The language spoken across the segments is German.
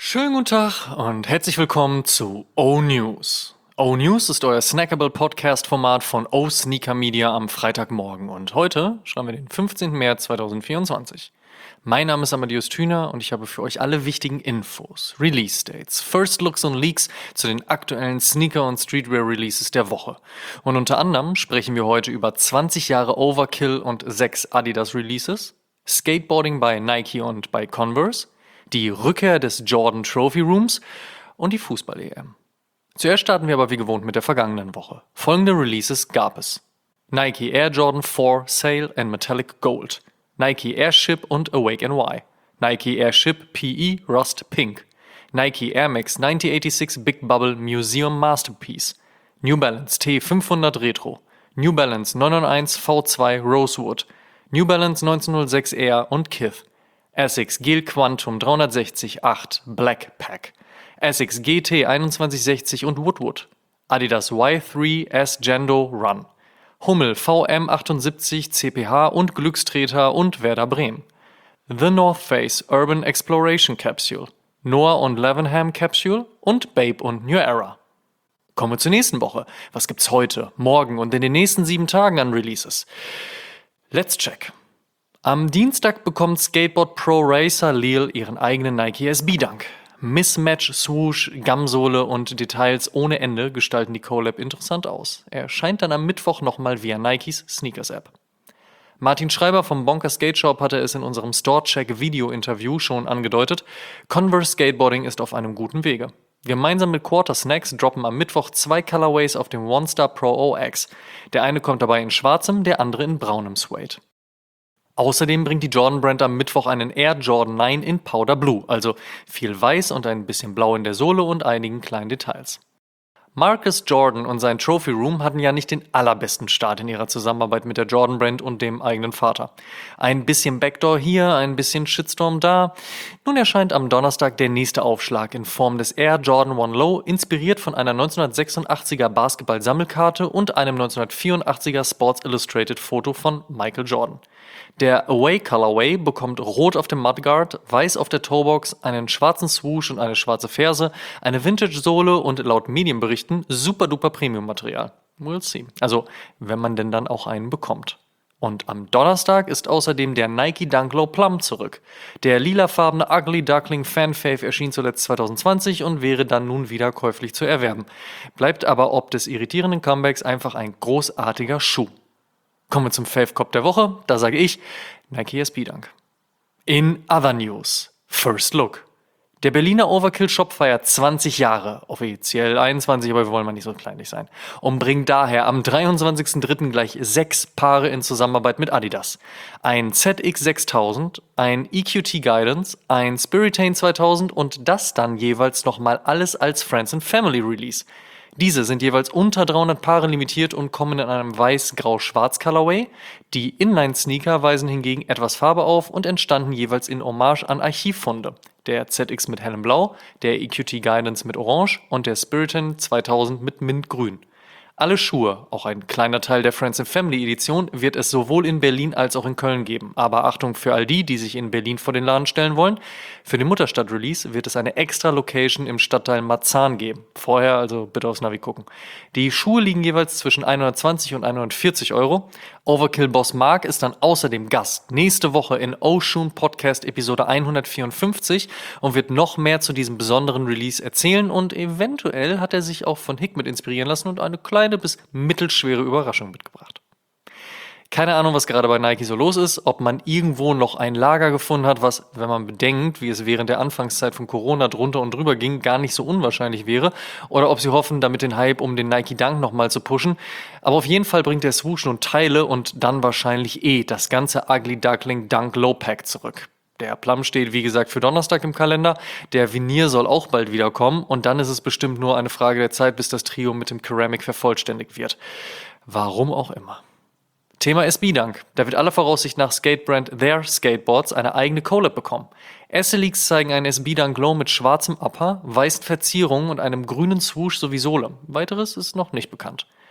Schönen guten Tag und herzlich willkommen zu O-News. O-News ist euer snackable Podcast-Format von O-Sneaker Media am Freitagmorgen und heute schreiben wir den 15. März 2024. Mein Name ist Amadeus Thüner und ich habe für euch alle wichtigen Infos, Release-Dates, First Looks und Leaks zu den aktuellen Sneaker- und Streetwear-Releases der Woche. Und unter anderem sprechen wir heute über 20 Jahre Overkill und 6 Adidas-Releases, Skateboarding bei Nike und bei Converse, die Rückkehr des Jordan Trophy Rooms und die Fußball-EM. Zuerst starten wir aber wie gewohnt mit der vergangenen Woche. Folgende Releases gab es: Nike Air Jordan 4 Sail and Metallic Gold, Nike Airship und Awake NY, Nike Airship PE Rust Pink, Nike Air Max 1986 Big Bubble Museum Masterpiece, New Balance T500 Retro, New Balance 991 V2 Rosewood, New Balance 1906 Air und Kith, Asics Gel Quantum 360 8 Black Pack, Asics GT 2160 und Woodwood, Adidas Y3 S Jendo Run, Hummel VM 78 CPH und Glückstreter und Werder Bremen, The North Face Urban Exploration Capsule, Noah und Lavenham Capsule und Babe und New Era. Kommen wir zur nächsten Woche. Was gibt's heute, morgen und in den nächsten 7 Tagen an Releases? Let's check. Am Dienstag bekommt Skateboard Pro Racer Lil ihren eigenen Nike SB Dunk. Mismatch, Swoosh, Gumsohle und Details ohne Ende gestalten die Collab interessant aus. Er erscheint dann am Mittwoch nochmal via Nikes Sneakers App. Martin Schreiber vom Bonker Skate Shop hatte es in unserem Store-Check-Video-Interview schon angedeutet. Converse Skateboarding ist auf einem guten Wege. Gemeinsam mit Quarter Snacks droppen am Mittwoch 2 Colorways auf dem One Star Pro OX. Der eine kommt dabei in schwarzem, der andere in braunem Suede. Außerdem bringt die Jordan Brand am Mittwoch einen Air Jordan 9 in Powder Blue, also viel weiß und ein bisschen blau in der Sohle und einigen kleinen Details. Marcus Jordan und sein Trophy Room hatten ja nicht den allerbesten Start in ihrer Zusammenarbeit mit der Jordan Brand und dem eigenen Vater. Ein bisschen Backdoor hier, ein bisschen Shitstorm da. Nun erscheint am Donnerstag der nächste Aufschlag in Form des Air Jordan 1 Low, inspiriert von einer 1986er Basketball-Sammelkarte und einem 1984er Sports Illustrated Foto von Michael Jordan. Der Away Colorway bekommt rot auf dem Mudguard, weiß auf der Toebox, einen schwarzen Swoosh und eine schwarze Ferse, eine Vintage-Sohle und laut Medienberichten super duper Premium-Material. We'll see. Also, wenn man denn dann auch einen bekommt. Und am Donnerstag ist außerdem der Nike Dunk Low Plum zurück. Der lilafarbene Ugly Duckling Fan Fave erschien zuletzt 2020 und wäre dann nun wieder käuflich zu erwerben. Bleibt aber ob des irritierenden Comebacks einfach ein großartiger Schuh. Kommen wir zum Fave Cop der Woche. Da sage ich Nike SB Dunk. In other news, First Look. Der Berliner Overkill Shop feiert 20 Jahre, offiziell 21, aber wir wollen mal nicht so kleinlich sein, und bringt daher am 23.03. gleich 6 Paare in Zusammenarbeit mit Adidas. Ein ZX6000, ein EQT Guidance, ein Spiritane 2000 und das dann jeweils nochmal alles als Friends and Family Release. Diese sind jeweils unter 300 Paare limitiert und kommen in einem weiß-grau-schwarz Colorway. Die Inline-Sneaker weisen hingegen etwas Farbe auf und entstanden jeweils in Hommage an Archivfunde. Der ZX mit hellem Blau, der EQT Guidance mit Orange und der Spiritane 2000 mit Mintgrün. Alle Schuhe, auch ein kleiner Teil der Friends and Family Edition, wird es sowohl in Berlin als auch in Köln geben. Aber Achtung für all die, die sich in Berlin vor den Laden stellen wollen. Für den Mutterstadt-Release wird es eine extra Location im Stadtteil Marzahn geben. Vorher also bitte aufs Navi gucken. Die Schuhe liegen jeweils zwischen 120 und 140 Euro. Overkill-Boss Mark ist dann außerdem Gast nächste Woche in Oshun Podcast Episode 154 und wird noch mehr zu diesem besonderen Release erzählen und eventuell hat er sich auch von Hikmet inspirieren lassen und eine kleine bis mittelschwere Überraschung mitgebracht. Keine Ahnung, was gerade bei Nike so los ist, ob man irgendwo noch ein Lager gefunden hat, was, wenn man bedenkt, wie es während der Anfangszeit von Corona drunter und drüber ging, gar nicht so unwahrscheinlich wäre, oder ob sie hoffen, damit den Hype um den Nike Dunk nochmal zu pushen. Aber auf jeden Fall bringt der Swoosh nun Teile und dann wahrscheinlich das ganze Ugly Duckling Dunk Low Pack zurück. Der Plum steht, wie gesagt, für Donnerstag im Kalender. Der Veneer soll auch bald wiederkommen und dann ist es bestimmt nur eine Frage der Zeit, bis das Trio mit dem Ceramic vervollständigt wird. Warum auch immer. Thema SB Dunk. Da wird aller Voraussicht nach Skatebrand Their Skateboards eine eigene Collab bekommen. Erste Leaks zeigen einen SB Dunk Low mit schwarzem Upper, weißen Verzierungen und einem grünen Swoosh sowie Sohle. Weiteres ist noch nicht bekannt.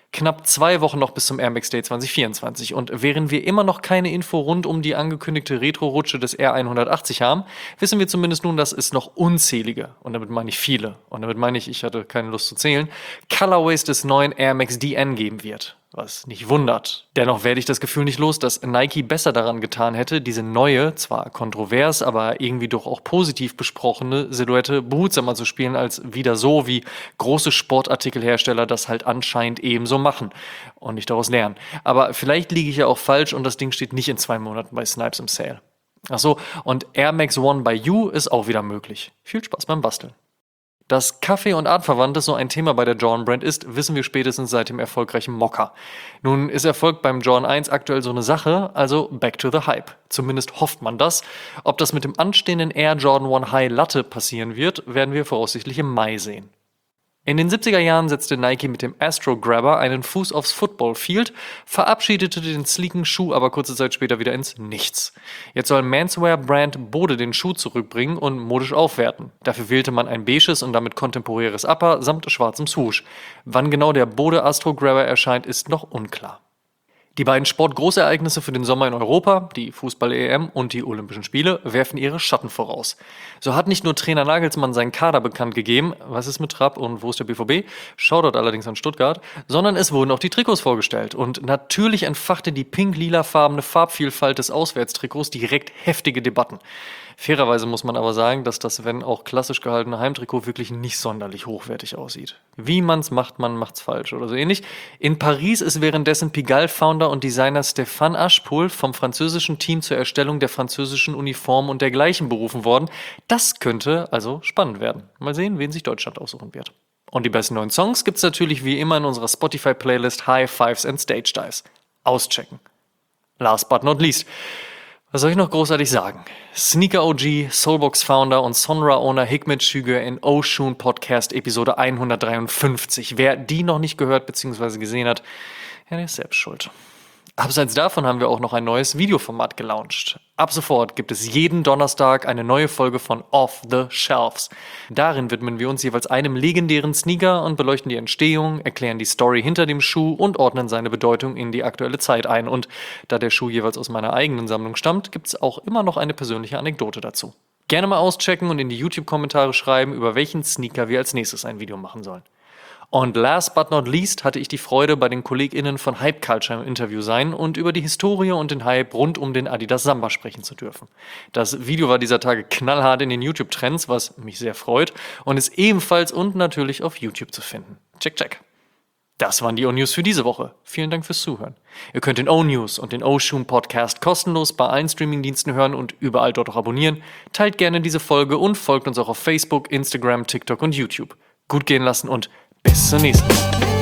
Knapp 2 Wochen noch bis zum Air Max Day 2024 und während wir immer noch keine Info rund um die angekündigte Retro-Rutsche des R180 haben, wissen wir zumindest nun, dass es noch unzählige, und damit meine ich viele, und damit meine ich hatte keine Lust zu zählen, Colorways des neuen Air Max DN geben wird. Was nicht wundert. Dennoch werde ich das Gefühl nicht los, dass Nike besser daran getan hätte, diese neue, zwar kontrovers, aber irgendwie doch auch positiv besprochene Silhouette behutsamer zu spielen, als wieder so, wie große Sportartikelhersteller das halt anscheinend ebenso machen und nicht daraus lernen. Aber vielleicht liege ich ja auch falsch und das Ding steht nicht in 2 Monaten bei Snipes im Sale. Achso, und Air Max One by You ist auch wieder möglich. Viel Spaß beim Basteln. Dass Kaffee und Artverwandtes so ein Thema bei der Jordan-Brand ist, wissen wir spätestens seit dem erfolgreichen Mokka. Nun ist Erfolg beim Jordan 1 aktuell so eine Sache, also back to the hype. Zumindest hofft man das. Ob das mit dem anstehenden Air Jordan 1 High Latte passieren wird, werden wir voraussichtlich im Mai sehen. In den 70er Jahren setzte Nike mit dem Astro Grabber einen Fuß aufs Football Field, verabschiedete den sleeken Schuh aber kurze Zeit später wieder ins Nichts. Jetzt soll Menswear-Brand Bode den Schuh zurückbringen und modisch aufwerten. Dafür wählte man ein beiges und damit kontemporäres Upper samt schwarzem Swoosh. Wann genau der Bode Astro Grabber erscheint, ist noch unklar. Die beiden Sportgroßereignisse für den Sommer in Europa, die Fußball-EM und die Olympischen Spiele, werfen ihre Schatten voraus. So hat nicht nur Trainer Nagelsmann seinen Kader bekannt gegeben, was ist mit Trapp und wo ist der BVB, Shoutout allerdings an Stuttgart, sondern es wurden auch die Trikots vorgestellt. Und natürlich entfachte die pink-lilafarbene Farbvielfalt des Auswärtstrikots direkt heftige Debatten. Fairerweise muss man aber sagen, dass das, wenn auch klassisch gehaltene Heimtrikot wirklich nicht sonderlich hochwertig aussieht. Wie man's macht, man macht's falsch oder so ähnlich. In Paris ist währenddessen Pigalle-Founder und Designer Stéphane Achpoul vom französischen Team zur Erstellung der französischen Uniformen und dergleichen berufen worden. Das könnte also spannend werden. Mal sehen, wen sich Deutschland aussuchen wird. Und die besten neuen Songs gibt's natürlich wie immer in unserer Spotify-Playlist High Fives and Stage Dives. Auschecken. Last but not least. Was soll ich noch großartig sagen? Sneaker OG, Soulbox Founder und Sonra Owner Hikmet Schüge in Oshun Podcast Episode 153. Wer die noch nicht gehört bzw. gesehen hat, ja, der ist selbst schuld. Abseits davon haben wir auch noch ein neues Videoformat gelauncht. Ab sofort gibt es jeden Donnerstag eine neue Folge von Off the Shelves. Darin widmen wir uns jeweils einem legendären Sneaker und beleuchten die Entstehung, erklären die Story hinter dem Schuh und ordnen seine Bedeutung in die aktuelle Zeit ein. Und da der Schuh jeweils aus meiner eigenen Sammlung stammt, gibt es auch immer noch eine persönliche Anekdote dazu. Gerne mal auschecken und in die YouTube-Kommentare schreiben, über welchen Sneaker wir als nächstes ein Video machen sollen. Und last but not least hatte ich die Freude, bei den KollegInnen von Hype Culture im Interview sein und über die Historie und den Hype rund um den Adidas Samba sprechen zu dürfen. Das Video war dieser Tage knallhart in den YouTube-Trends, was mich sehr freut, und ist ebenfalls und natürlich auf YouTube zu finden. Check. Das waren die O-News für diese Woche. Vielen Dank fürs Zuhören. Ihr könnt den O-News und den Oshun Podcast kostenlos bei allen Streamingdiensten hören und überall dort auch abonnieren. Teilt gerne diese Folge und folgt uns auch auf Facebook, Instagram, TikTok und YouTube. Gut gehen lassen und bis zur nächsten Mal.